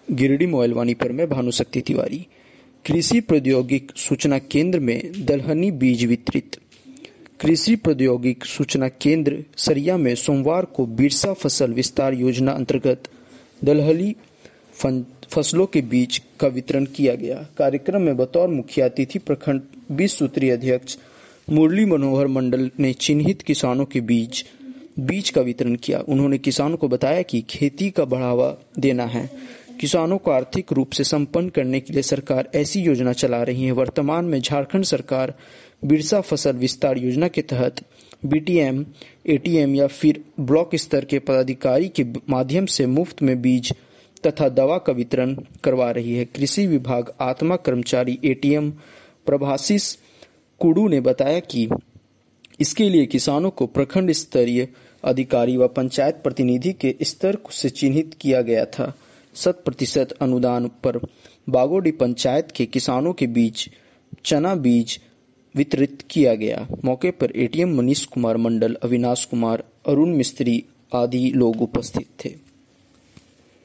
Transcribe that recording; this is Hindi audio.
गिरिडीह मोबाइलवाणी पर मैं भानुशक्ति तिवारी। कृषि प्रौद्योगिक सूचना केंद्र में दलहनी बीज वितरित। कृषि प्रौद्योगिक सूचना केंद्र सरिया में सोमवार को बिरसा फसल विस्तार योजना अंतर्गत दलहनी फसलों के बीज का वितरण किया गया। कार्यक्रम में बतौर मुख्य अतिथि प्रखंड 20 सूत्रीय अध्यक्ष मुरली मनोहर मंडल ने चिन्हित किसानों के बीज का वितरण किया। उन्होंने किसानों को बताया कि खेती का बढ़ावा देना है, किसानों को आर्थिक रूप से संपन्न करने के लिए सरकार ऐसी योजना चला रही है। वर्तमान में झारखंड सरकार बिरसा फसल विस्तार योजना के तहत बीटीएम, एटीएम या फिर ब्लॉक स्तर के पदाधिकारी के माध्यम से मुफ्त में बीज तथा दवा का वितरण करवा रही है। कृषि विभाग आत्मा कर्मचारी एटीएम प्रभाशीष कुडू ने बताया कि इसके लिए किसानों को प्रखंड स्तरीय अधिकारी व पंचायत प्रतिनिधि के स्तर से चिन्हित किया गया था। 100% अनुदान पर बागोडी पंचायत के किसानों के बीच चना बीज वितरित किया गया। मौके पर एटीएम मनीष कुमार मंडल, अविनाश कुमार, अरुण मिस्त्री आदि लोग उपस्थित थे।